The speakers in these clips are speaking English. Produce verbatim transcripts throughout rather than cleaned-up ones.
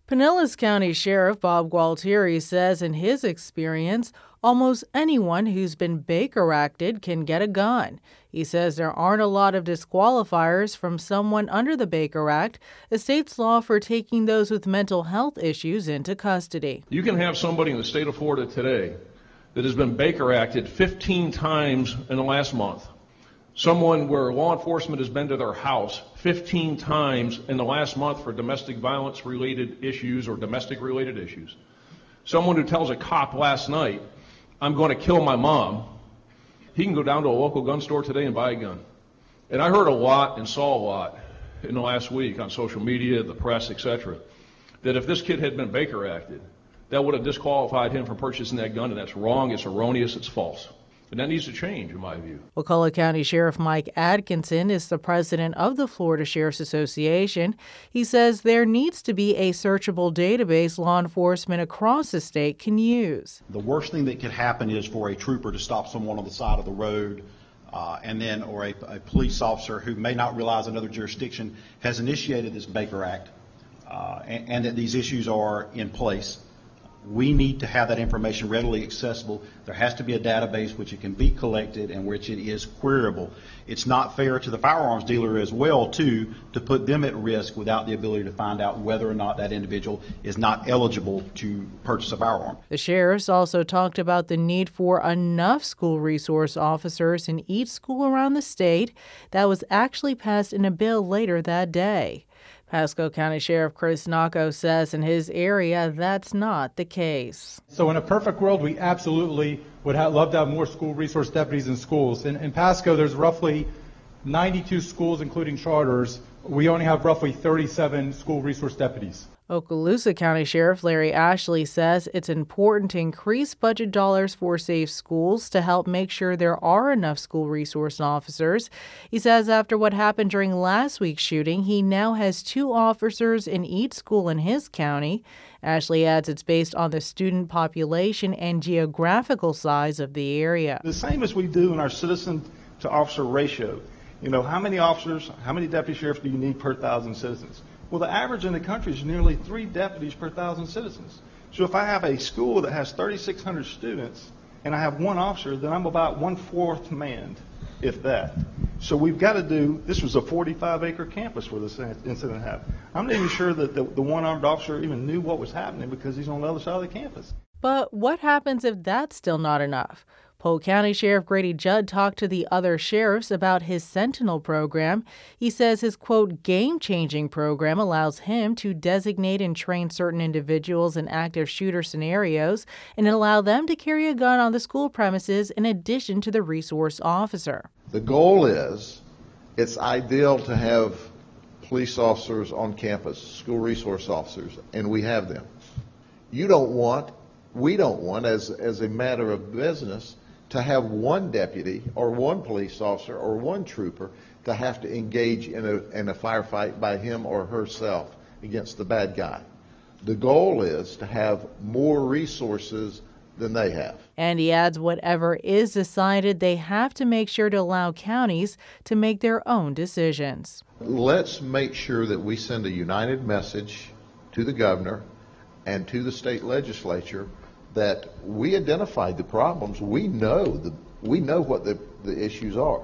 Pinellas County Sheriff Bob Gualtieri says in his experience, almost anyone who's been Baker Acted can get a gun. He says there aren't a lot of disqualifiers from someone under the Baker Act, a state's law for taking those with mental health issues into custody. You can have somebody in the state of Florida today that has been Baker Acted fifteen times in the last month. Someone where law enforcement has been to their house fifteen times in the last month for domestic violence related issues or domestic related issues. Someone who tells a cop last night, I'm going to kill my mom, he can go down to a local gun store today and buy a gun. And I heard a lot and saw a lot in the last week on social media, the press, et cetera, that if this kid had been Baker Acted, that would have disqualified him from purchasing that gun, and that's wrong, it's erroneous, it's false. And that needs to change, in my view. Wakulla County Sheriff Mike Atkinson is the president of the Florida Sheriff's Association. He says there needs to be a searchable database law enforcement across the state can use. The worst thing that could happen is for a trooper to stop someone on the side of the road, uh, and then, or a, a police officer who may not realize another jurisdiction has initiated this Baker Act, uh, and, and that these issues are in place. We need to have that information readily accessible. There has to be a database which it can be collected and which it is queryable. It's not fair to the firearms dealer as well, too, to put them at risk without the ability to find out whether or not that individual is not eligible to purchase a firearm. The sheriffs also talked about the need for enough school resource officers in each school around the state. That was actually passed in a bill later that day. Pasco County Sheriff Chris Nacco says in his area that's not the case. So in a perfect world, we absolutely would have, love to have more school resource deputies in schools. In, in Pasco, there's roughly ninety-two schools, including charters. We only have roughly thirty-seven school resource deputies. Okaloosa County Sheriff Larry Ashley says it's important to increase budget dollars for safe schools to help make sure there are enough school resource officers. He says after what happened during last week's shooting, he now has two officers in each school in his county. Ashley adds it's based on the student population and geographical size of the area. The same as we do in our citizen to officer ratio. You know, how many officers, how many deputy sheriffs do you need per thousand citizens? Well, the average in the country is nearly three deputies per thousand citizens. So if I have a school that has thirty-six hundred students and I have one officer, then I'm about one-fourth manned, if that. So we've got to do, this was a forty-five acre campus where this incident happened. I'm not even sure that the, the one armed officer even knew what was happening because he's on the other side of the campus. But what happens if that's still not enough? Polk County Sheriff Grady Judd talked to the other sheriffs about his Sentinel program. He says his, quote, game-changing program allows him to designate and train certain individuals in active shooter scenarios and allow them to carry a gun on the school premises in addition to the resource officer. The goal is it's ideal to have police officers on campus, school resource officers, and we have them. You don't want, we don't want, as, as a matter of business, to have one deputy or one police officer or one trooper to have to engage in a, in a firefight by him or herself against the bad guy. The goal is to have more resources than they have. And he adds whatever is decided, they have to make sure to allow counties to make their own decisions. Let's make sure that we send a united message to the governor and to the state legislature that we identified the problems. We know the we know what the, the issues are.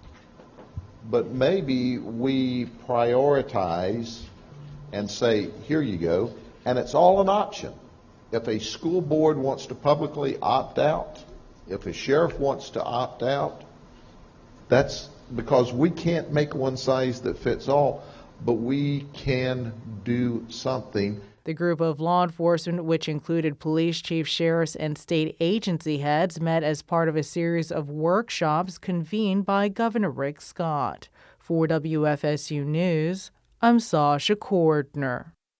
But maybe we prioritize and say, here you go, and it's all an option. If a school board wants to publicly opt out, if a sheriff wants to opt out, that's because we can't make one size that fits all, but we can do something. The group of law enforcement, which included police chiefs, sheriffs, and state agency heads, met as part of a series of workshops convened by Governor Rick Scott. For W F S U News, I'm Sasha Cordner.